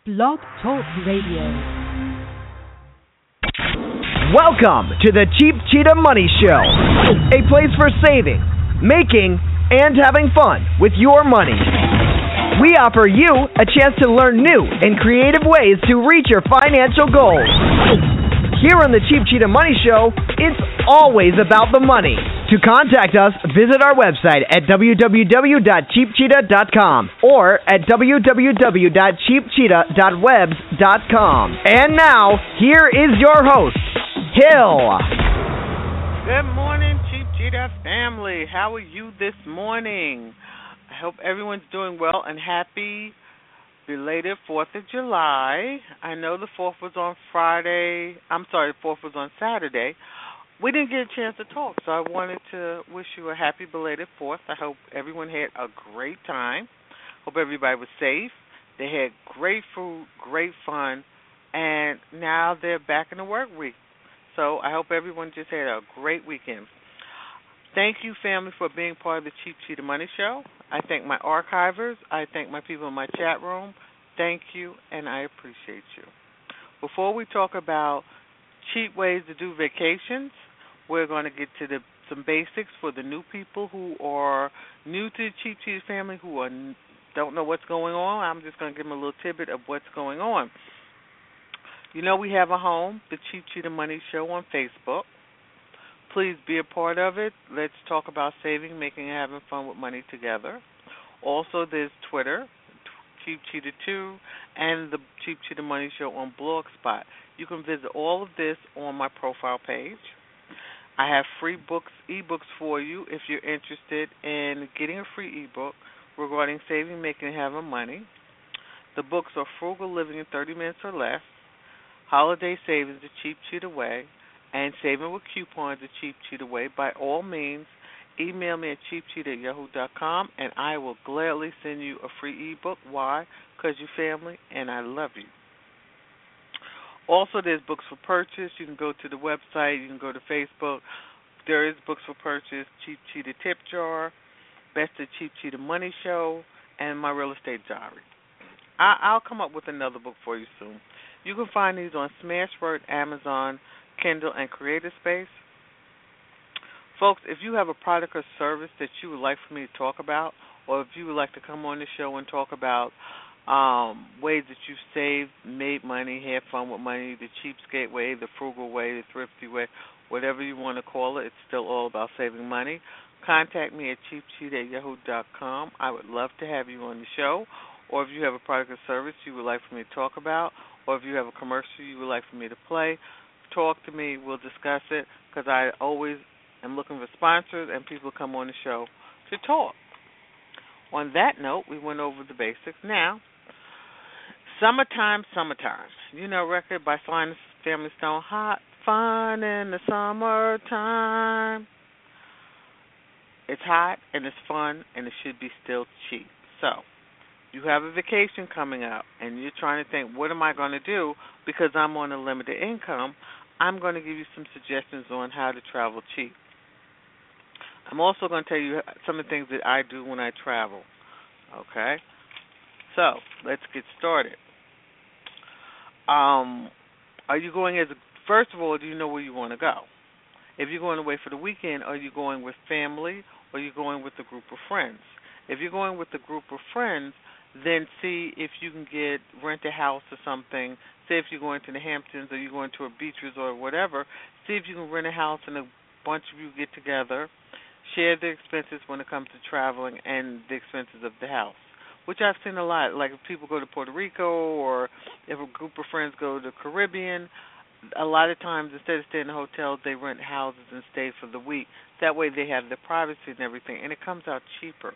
Blog Talk Radio. Welcome to the Cheap Cheetah Money Show, a place for saving, making, and having fun with your money. We offer you a chance to learn new and creative ways to reach your financial goals. Here on the Cheap Cheetah Money Show, it's always about the money. To contact us, visit our website at www.cheapcheetah.com or at www.cheapcheetah.webs.com. And now, here is your host, Hill. Good morning, Cheap Cheetah family. How are you this morning? I hope everyone's doing well and happy belated 4th of July. I know the 4th was on Friday. I'm sorry, the 4th was on Saturday. We didn't get a chance to talk, so I wanted to wish you a happy belated 4th. I hope everyone had a great time. Hope everybody was safe. They had great food, great fun, and now they're back in the work week. So I hope everyone just had a great weekend. Thank you, family, for being part of the Cheap Cheetah Money Show. I thank my archivers. I thank my people in my chat room. Thank you, and I appreciate you. Before we talk about cheap ways to do vacations, we're going to get to some basics for the new people who are new to the Cheap Cheetah family, who don't know what's going on. I'm just going to give them a little tidbit of what's going on. You know, we have a home, the Cheap Cheetah Money Show on Facebook. Please be a part of it. Let's talk about saving, making, and having fun with money together. Also, there's Twitter, Cheap Cheetah 2, and the Cheap Cheetah Money Show on Blogspot. You can visit all of this on my profile page. I have free books, ebooks for you if you're interested in getting a free ebook regarding saving, making, and having money. The books are Frugal Living in 30 Minutes or Less, Holiday Savings the Cheap Cheetah Way, and Saving with Coupons the Cheap Cheetah Way. By all means, email me at cheapcheetah@yahoo.com, and I will gladly send you a free ebook. Why? Because you're family, and I love you. Also, there's books for purchase. You can go to the website. You can go to Facebook. There is books for purchase, Cheap Cheetah Tip Jar, Best of Cheap Cheetah Money Show, and my Real Estate Diary. I'll come up with another book for you soon. You can find these on Smashword, Amazon, Kindle, and Creative Space. Folks, if you have a product or service that you would like for me to talk about, or if you would like to come on the show and talk about ways that you've saved, made money, had fun with money, the cheapskate way, the frugal way, the thrifty way, whatever you want to call it, it's still all about saving money. Contact me at cheapcheetah@yahoo.com. I would love to have you on the show. Or if you have a product or service you would like for me to talk about, or if you have a commercial you would like for me to play, talk to me. We'll discuss it, because I always am looking for sponsors and people come on the show to talk. On that note, we went over the basics. Now, Summertime. You know, record by Sly Family Stone, Hot Fun in the Summertime. It's hot and it's fun and it should be still cheap. So, you have a vacation coming up and you're trying to think, what am I going to do? Because I'm on a limited income, I'm going to give you some suggestions on how to travel cheap. I'm also going to tell you some of the things that I do when I travel. Okay? So, let's get started. Are you going first of all, do you know where you want to go? If you're going away for the weekend, are you going with family or are you going with a group of friends? If you're going with a group of friends, then see if you can rent a house or something. Say if you're going to the Hamptons or you're going to a beach resort or whatever, see if you can rent a house and a bunch of you get together, share the expenses when it comes to traveling and the expenses of the house, which I've seen a lot. Like if people go to Puerto Rico or if a group of friends go to the Caribbean, a lot of times instead of staying in hotels, they rent houses and stay for the week. That way they have their privacy and everything, and it comes out cheaper.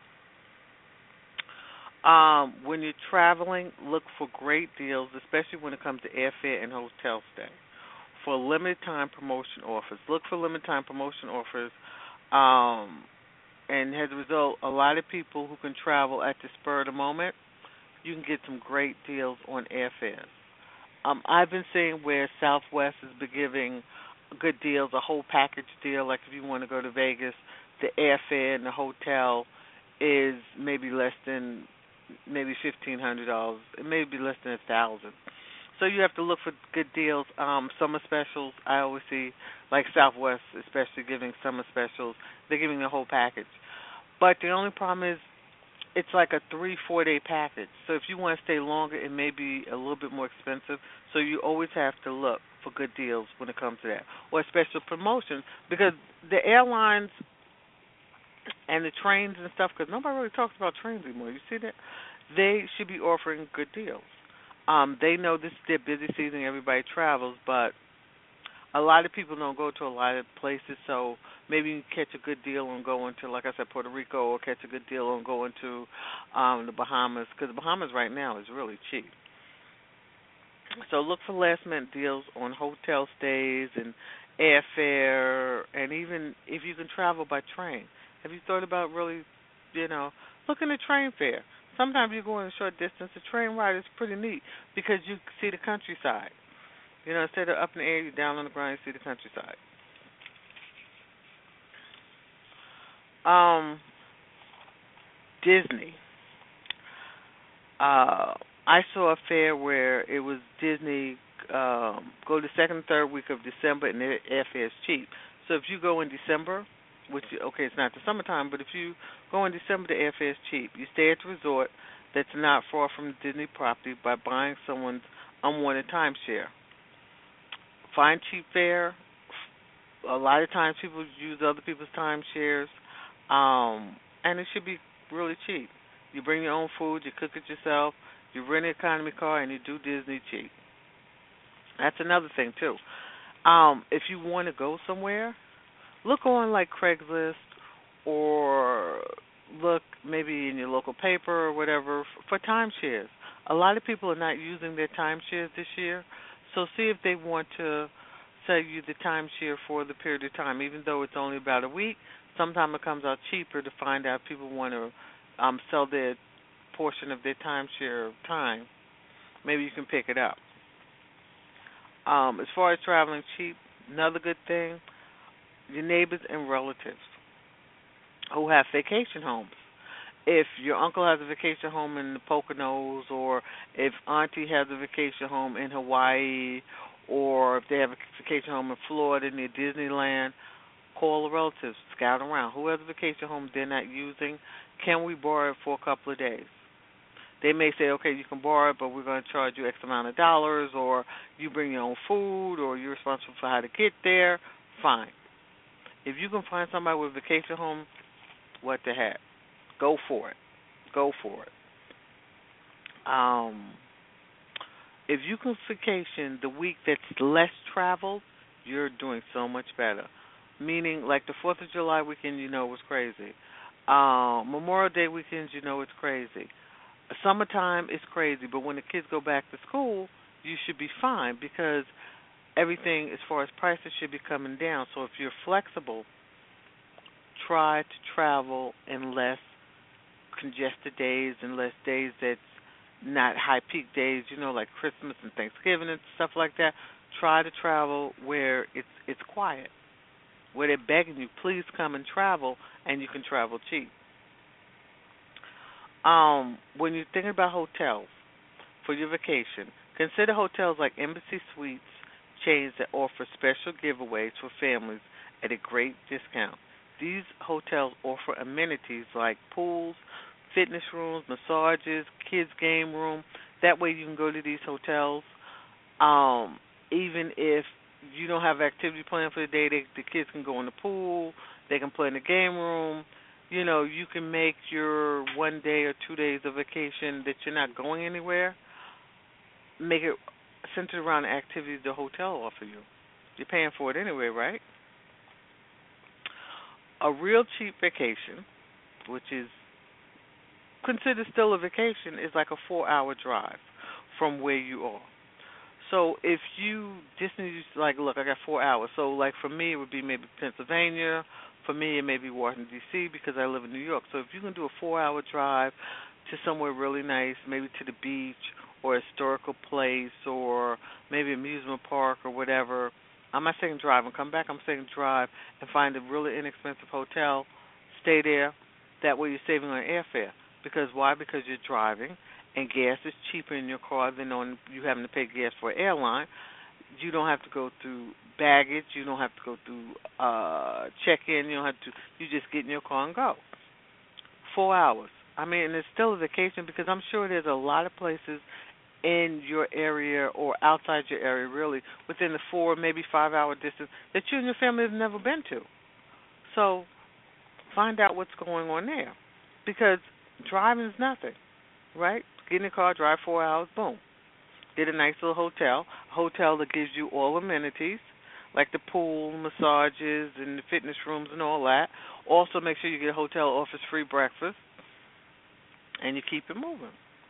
When you're traveling, look for great deals, especially when it comes to airfare and hotel stay. For limited time promotion offers, look for limited time promotion offers. And as a result, a lot of people who can travel at the spur of the moment, you can get some great deals on airfares. I've been seeing where Southwest has been giving good deals, a whole package deal. Like if you want to go to Vegas, the airfare and the hotel is maybe less than maybe $1,500. It may be less than 1,000. So you have to look for good deals. Summer specials, I always see, like Southwest, especially giving summer specials. They're giving the whole package. But the only problem is it's like a 3-4 day package. So if you want to stay longer, it may be a little bit more expensive. So you always have to look for good deals when it comes to that, or special promotions, because the airlines and the trains and stuff. Because nobody really talks about trains anymore. You see that? They should be offering good deals. They know this is their busy season. Everybody travels, but a lot of people don't go to a lot of places, so maybe you can catch a good deal on going to, like I said, Puerto Rico, or catch a good deal on going to the Bahamas, because the Bahamas right now is really cheap. So look for last minute deals on hotel stays and airfare, and even if you can travel by train. Have you thought about really, looking at train fare? Sometimes you go in a short distance. A train ride is pretty neat because you see the countryside. Instead of up in the air, you're down on the ground, you see the countryside. Disney. I saw a fair where it was Disney. Go the second and third week of December, and the airfare is cheap. So if you go in December, it's not the summertime, but if you go in December, the airfare is cheap. You stay at the resort that's not far from the Disney property by buying someone's unwanted timeshare. Find cheap fare. A lot of times people use other people's timeshares, and it should be really cheap. You bring your own food, you cook it yourself, you rent an economy car, and you do Disney cheap. That's another thing, too. If you want to go somewhere, look on like Craigslist, or look maybe in your local paper or whatever for timeshares. A lot of people are not using their timeshares this year, so see if they want to sell you the timeshare for the period of time, even though it's only about a week. Sometimes it comes out cheaper to find out people want to sell their portion of their timeshare time. Maybe you can pick it up. As far as traveling cheap, another good thing, your neighbors and relatives who have vacation homes. If your uncle has a vacation home in the Poconos, or if auntie has a vacation home in Hawaii, or if they have a vacation home in Florida near Disneyland, call the relatives, scout around. Who has a vacation home they're not using? Can we borrow it for a couple of days? They may say, okay, you can borrow it, but we're going to charge you X amount of dollars, or you bring your own food, or you're responsible for how to get there. Fine. If you can find somebody with a vacation home, what the heck? Go for it. Go for it. If you can vacation the week that's less traveled, you're doing so much better. Meaning, like the 4th of July weekend, was crazy. Memorial Day weekends, it's crazy. Summertime is crazy, but when the kids go back to school, you should be fine because everything, as far as prices, should be coming down. So if you're flexible, try to travel in less congested days and less days that's not high peak days, like Christmas and Thanksgiving and stuff like that. Try to travel where it's quiet, where they're begging you, please come and travel, and you can travel cheap. When you're thinking about hotels for your vacation, consider hotels like Embassy Suites, chains that offer special giveaways for families at a great discount. These hotels offer amenities like pools, fitness rooms, massages, kids' game room. That way you can go to these hotels. Even if you don't have activity planned for the day, the kids can go in the pool, they can play in the game room. You can make your 1 day or 2 days of vacation that you're not going anywhere, make it centered around the activities the hotel offer you. You're paying for it anyway, right? A real cheap vacation, which is considered still a vacation, is like a 4-hour drive from where you are. So if you Disney, like, look, I got 4 hours. So like for me, it would be maybe Pennsylvania. For me, it may be Washington, D.C. because I live in New York. So if you can do a 4-hour drive to somewhere really nice, maybe to the beach or a historical place or maybe amusement park or whatever, I'm not saying drive and come back. I'm saying drive and find a really inexpensive hotel, stay there. That way you're saving on airfare. Because why? Because you're driving, and gas is cheaper in your car than on you having to pay gas for an airline. You don't have to go through baggage. You don't have to go through check-in. You don't have to. You just get in your car and go. 4 hours. I mean, and it's still a vacation because I'm sure there's a lot of places in your area or outside your area, really, within the 4, maybe 5 hour distance that you and your family have never been to. So find out what's going on there. Because driving is nothing, right? Get in the car, drive 4 hours, boom. Get a nice little hotel, a hotel that gives you all amenities, like the pool, massages, and the fitness rooms and all that. Also make sure you get a hotel offers free breakfast, and you keep it moving.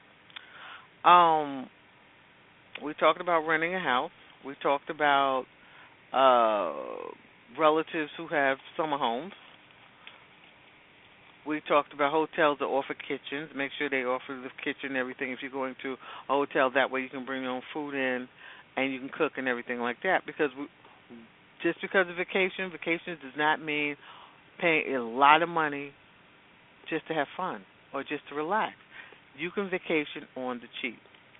We talked about renting a house. We talked about relatives who have summer homes. We talked about hotels that offer kitchens. Make sure they offer the kitchen and everything if you're going to a hotel. That way you can bring your own food in and you can cook and everything like that. Because just because of vacation does not mean paying a lot of money just to have fun or just to relax. You can vacation on the cheap.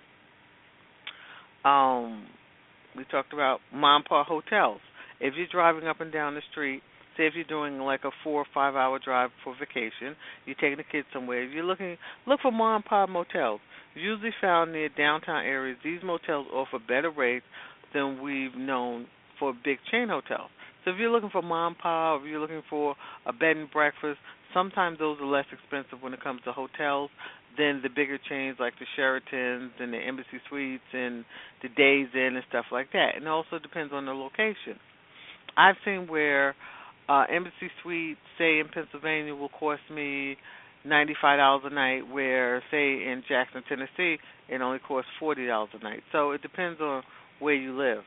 We talked about mom and pop hotels. If you're driving up and down the street, say if you're doing like a 4 or 5 hour drive for vacation, you're taking the kids somewhere. If you're look for mom and pop motels. Usually found near downtown areas. These motels offer better rates than we've known for big chain hotels. So if you're looking for mom and pop, or if you're looking for a bed and breakfast, sometimes those are less expensive when it comes to hotels than the bigger chains like the Sheratons and the Embassy Suites and the Days Inn and stuff like that. And it also depends on the location. I've seen where Embassy Suite, say in Pennsylvania, will cost me $95 a night, where, say, in Jackson, Tennessee, it only costs $40 a night. So it depends on where you live.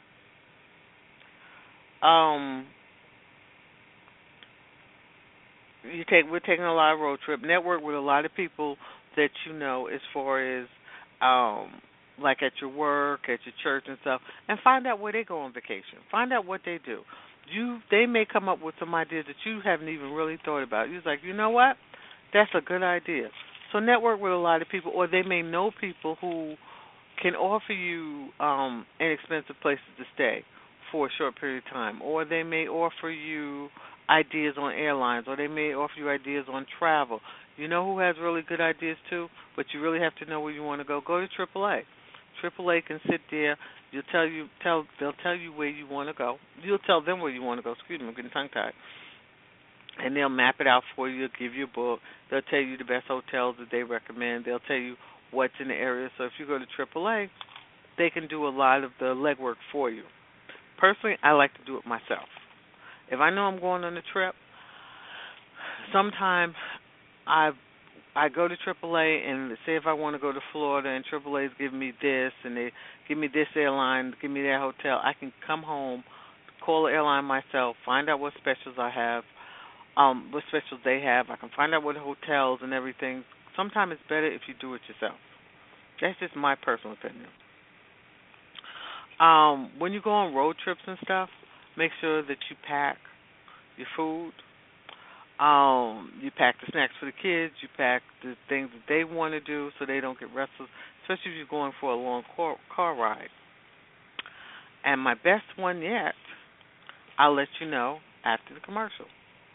We're taking a lot of road trip. Network with a lot of people that you know as far as like at your work, at your church and stuff, and find out where they go on vacation. Find out what they do. They may come up with some ideas that you haven't even really thought about. You're like, you know what? That's a good idea. So network with a lot of people, or they may know people who can offer you inexpensive places to stay for a short period of time, or they may offer you ideas on airlines, or they may offer you ideas on travel. You know who has really good ideas too, but you really have to know where you want to go? Go to AAA. AAA can sit there. They'll tell you where you want to go. You'll tell them where you want to go. Excuse me, I'm getting tongue-tied. And they'll map it out for you. They'll give you a book. They'll tell you the best hotels that they recommend. They'll tell you what's in the area. So if you go to AAA, they can do a lot of the legwork for you. Personally, I like to do it myself. If I know I'm going on a trip, sometime I go to AAA and say if I want to go to Florida and AAA's giving me this and they give me this airline, give me that hotel, I can come home, call the airline myself, find out what specials I have, what specials they have. I can find out what hotels and everything. Sometimes it's better if you do it yourself. That's just my personal opinion. When you go on road trips and stuff, make sure that you pack your food. You pack the snacks for the kids. You pack the things that they want to do so they don't get restless, especially if you're going for a long car ride. And my best one yet, I'll let you know after the commercial.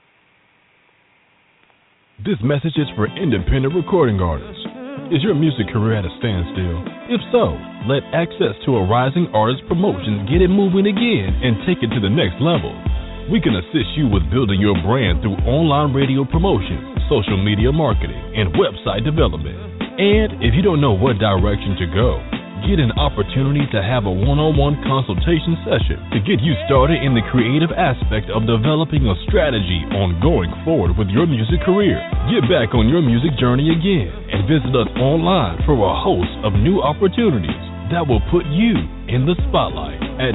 This message is for independent recording artists. Is your music career at a standstill? If so, let Access to a Rising Artist Promotions get it moving again and take it to the next level. We can assist you with building your brand through online radio promotion, social media marketing, and website development. And if you don't know what direction to go, get an opportunity to have a one-on-one consultation session to get you started in the creative aspect of developing a strategy on going forward with your music career. Get back on your music journey again and visit us online for a host of new opportunities that will put you in the spotlight at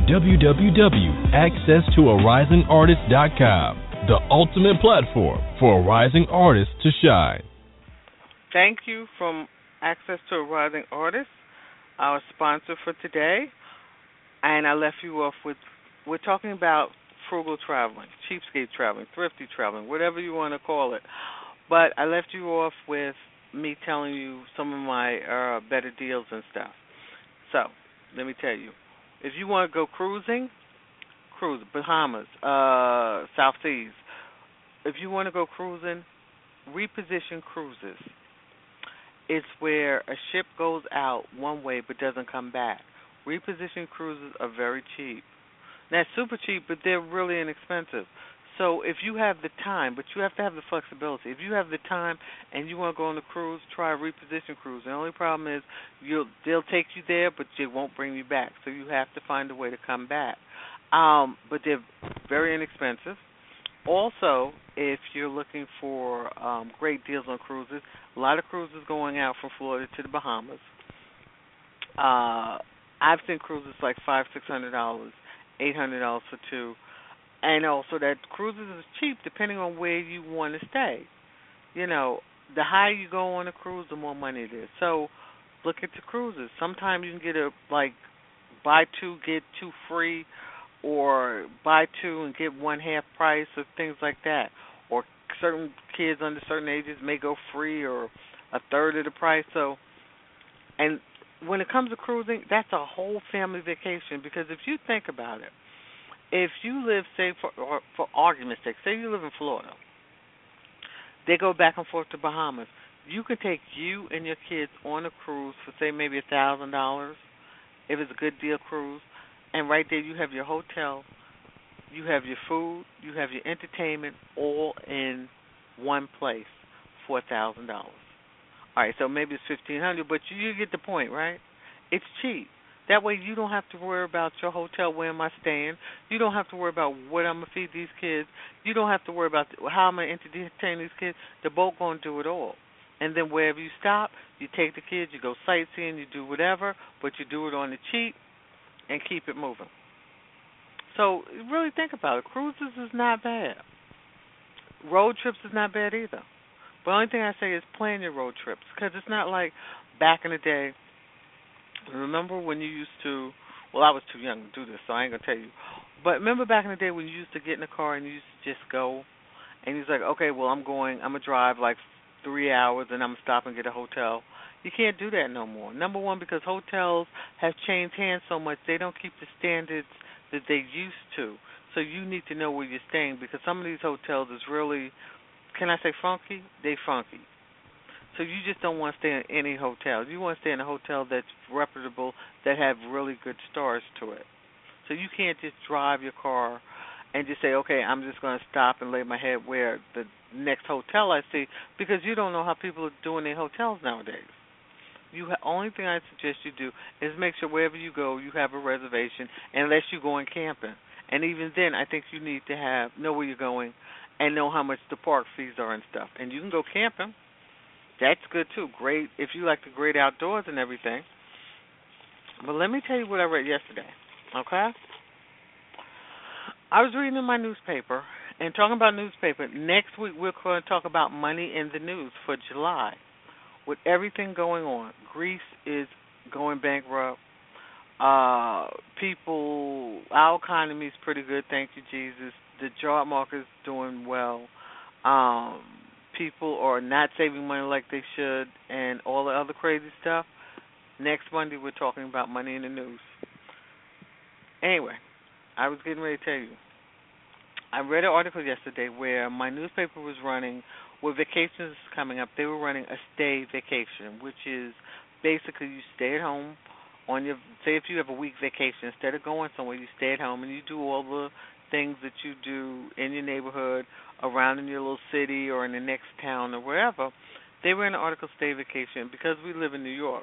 www.accesstoarisingartist.com, the ultimate platform for a rising artist to shine. Thank you from Access to a Rising Artist, our sponsor for today. And I left you off with, we're talking about frugal traveling, cheapskate traveling, thrifty traveling, whatever you want to call it. But I left you off with me telling you some of my better deals and stuff. So, let me tell you. If you want to go cruising, cruise Bahamas, South Seas. If you want to go cruising, reposition cruises. It's where a ship goes out one way but doesn't come back. Reposition cruises are very cheap. That's super cheap, but they're really inexpensive. So if you have the time, but you have to have the flexibility. If you have the time and you want to go on a cruise, try a reposition cruise. The only problem is they'll take you there, but they won't bring you back. So you have to find a way to come back. But they're very inexpensive. Also, if you're looking for great deals on cruises, a lot of cruises going out from Florida to the Bahamas. I've seen cruises like $500-$600, $800 for two, and also that cruises is cheap depending on where you want to stay. You know, the higher you go on a cruise, the more money it is. So look at the cruises. Sometimes you can get buy two get two free, or buy two and get one half price, or things like that. Or certain kids under certain ages may go free or a third of the price. So, and when it comes to cruising, that's a whole family vacation, because if you think about it, if you live, say, for argument's sake, say you live in Florida, they go back and forth to Bahamas. You can take you and your kids on a cruise for, say, maybe $1,000 if it's a good deal cruise, and right there you have your hotel, you have your food, you have your entertainment, all in one place for $1,000. All right, so maybe it's $1,500, but you get the point, right? It's cheap. That way you don't have to worry about your hotel, where am I staying. You don't have to worry about what I'm going to feed these kids. You don't have to worry about how I'm going to entertain these kids. The boat going to do it all. And then wherever you stop, you take the kids, you go sightseeing, you do whatever, but you do it on the cheap and keep it moving. So really think about it. Cruises is not bad. Road trips is not bad either. But the only thing I say is plan your road trips, because it's not like back in the day. Remember when you used to, well, I was too young to do this, so I ain't going to tell you. But remember back in the day when you used to get in the car and you used to just go, and you was like, okay, well, I'm going to drive like 3 hours and I'm going to stop and get a hotel. You can't do that no more. Number one, because hotels have changed hands so much, they don't keep the standards that they used to. So you need to know where you're staying, because some of these hotels is really, can I say funky? They funky. So you just don't want to stay in any hotel. You want to stay in a hotel that's reputable, that have really good stars to it. So you can't just drive your car and just say, okay, I'm just going to stop and lay my head where the next hotel I see, because you don't know how people are doing their hotels nowadays. Only thing I suggest you do is make sure wherever you go, you have a reservation, unless you're going camping. And even then, I think you need to know where you're going and know how much the park fees are and stuff. And you can go camping. That's good too. Great if you like the great outdoors and everything. But let me tell you what I read yesterday. Okay? I was reading in my newspaper, and talking about newspaper, next week we're going to talk about money in the news for July. With everything going on, Greece is going bankrupt. Our economy is pretty good, thank you, Jesus. The job market is doing well. People are not saving money like they should, and all the other crazy stuff. Next Monday, we're talking about money in the news. Anyway, I was getting ready to tell you. I read an article yesterday where my newspaper was running, with vacations coming up, they were running a stay vacation, which is basically you stay at home on your, say if you have a week vacation, instead of going somewhere, you stay at home and you do all the things that you do in your neighborhood, around in your little city or in the next town or wherever. They ran an article, stay vacation, because we live in New York,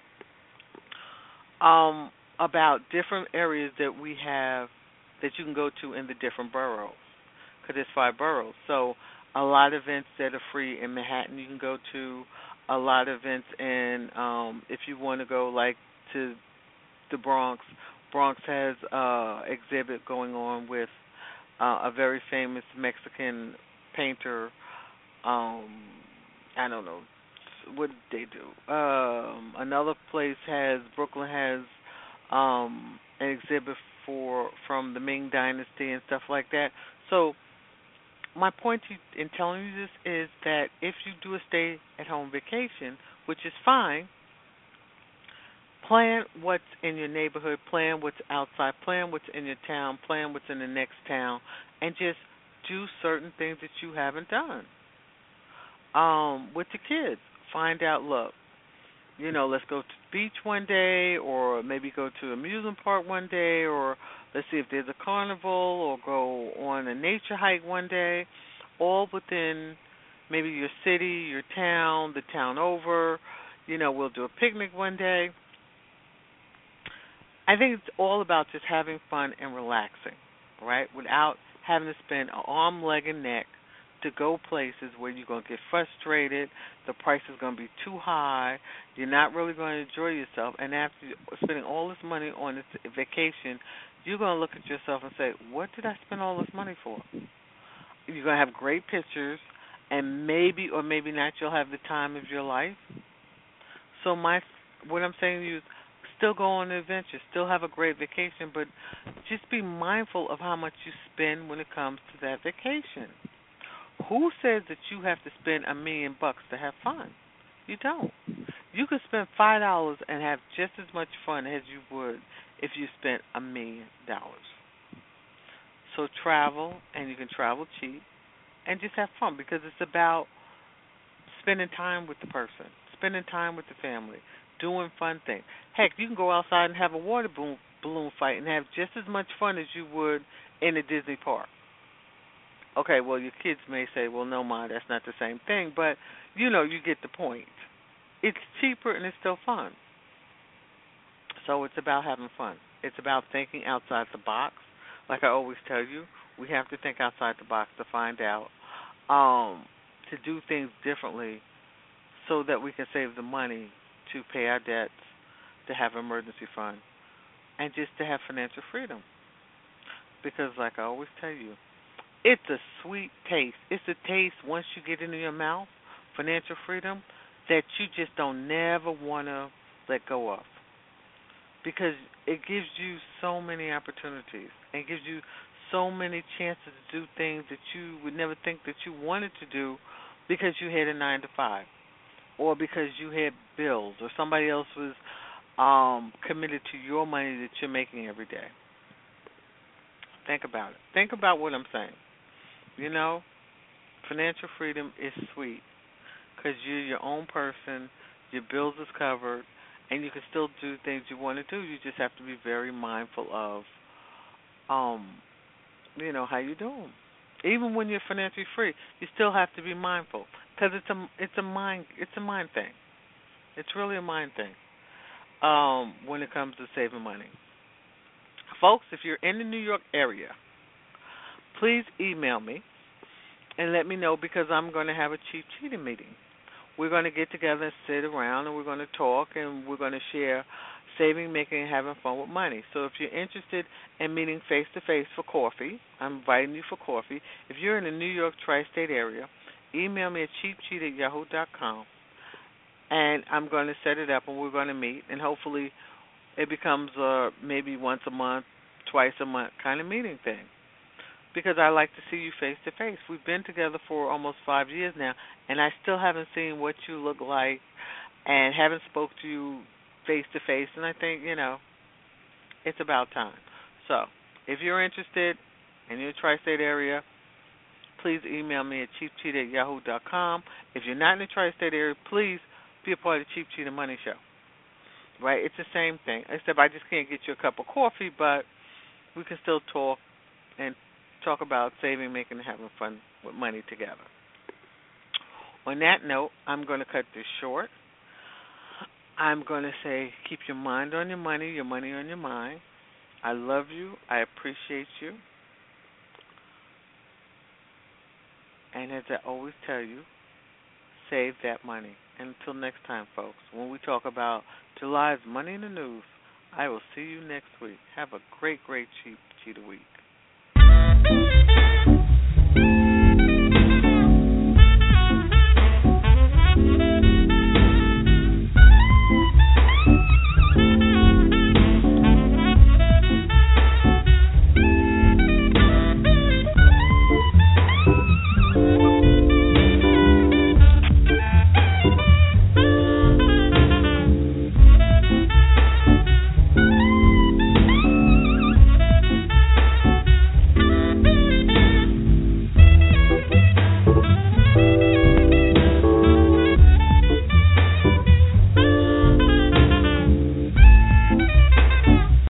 about different areas that we have that you can go to in the different boroughs, because there's 5 boroughs. So a lot of events that are free in Manhattan you can go to, a lot of events in, if you want to go like to the Bronx, Bronx has exhibit going on with a very famous Mexican painter. I don't know, what did they do? Another place Brooklyn has an exhibit from the Ming Dynasty and stuff like that. So my point in telling you this is that if you do a stay-at-home vacation, which is fine, plan what's in your neighborhood, plan what's outside, plan what's in your town, plan what's in the next town, and just do certain things that you haven't done. With the kids, find out, look, let's go to the beach one day, or maybe go to an amusement park one day, or let's see if there's a carnival, or go on a nature hike one day, all within maybe your city, your town, the town over. We'll do a picnic one day. I think it's all about just having fun and relaxing, right? Without having to spend an arm, leg, and neck to go places where you're going to get frustrated, the price is going to be too high, you're not really going to enjoy yourself, and after spending all this money on this vacation, you're going to look at yourself and say, what did I spend all this money for? You're going to have great pictures, and maybe or maybe not you'll have the time of your life. So what I'm saying to you is, still go on an adventure, still have a great vacation, but just be mindful of how much you spend when it comes to that vacation. Who says that you have to spend $1 million to have fun? You don't. You can spend $5 and have just as much fun as you would if you spent $1 million. So travel, and you can travel cheap, and just have fun, because it's about spending time with the person, spending time with the family, doing fun things. Heck, you can go outside and have a water balloon fight and have just as much fun as you would in a Disney park. Okay, well, your kids may say, well, no, Ma, that's not the same thing, but, you get the point. It's cheaper and it's still fun. So it's about having fun. It's about thinking outside the box. Like I always tell you, we have to think outside the box to find out, to do things differently so that we can save the money to pay our debts, to have emergency fund, and just to have financial freedom. Because like I always tell you, it's a sweet taste. It's a taste once you get into your mouth, financial freedom, that you just don't never want to let go of. Because it gives you so many opportunities. It gives you so many chances to do things that you would never think that you wanted to do because you had a 9 to 5. Or because you had bills, or somebody else was committed to your money that you're making every day. Think about it. Think about what I'm saying. Financial freedom is sweet because you're your own person, your bills is covered, and you can still do things you want to do. You just have to be very mindful of, how you do them. Even when you're financially free, you still have to be mindful because it's a mind thing. It's really a mind thing when it comes to saving money. Folks, if you're in the New York area, please email me and let me know, because I'm going to have a Cheap Cheetah meeting. We're going to get together and sit around, and we're going to talk, and we're going to share saving, making, and having fun with money. So if you're interested in meeting face-to-face for coffee, I'm inviting you for coffee. If you're in the New York tri-state area, email me at cheapcheetah@yahoo.com, and I'm going to set it up, and we're going to meet, and hopefully it becomes maybe once a month, twice a month kind of meeting thing, because I like to see you face-to-face. We've been together for almost 5 years now, and I still haven't seen what you look like and haven't spoke to you face-to-face, and I think, it's about time. So if you're interested and you're in the tri-state area, please email me at cheapcheetah@yahoo.com. If you're not in the tri-state area, please be a part of the Cheap Cheetah Money Show. Right? It's the same thing, except I just can't get you a cup of coffee, but we can still talk and talk about saving, making, and having fun with money together. On that note, I'm going to cut this short. I'm going to say keep your mind on your money on your mind. I love you. I appreciate you. And as I always tell you, save that money. And until next time, folks, when we talk about July's Money in the News, I will see you next week. Have a great, great Cheap Cheetah week.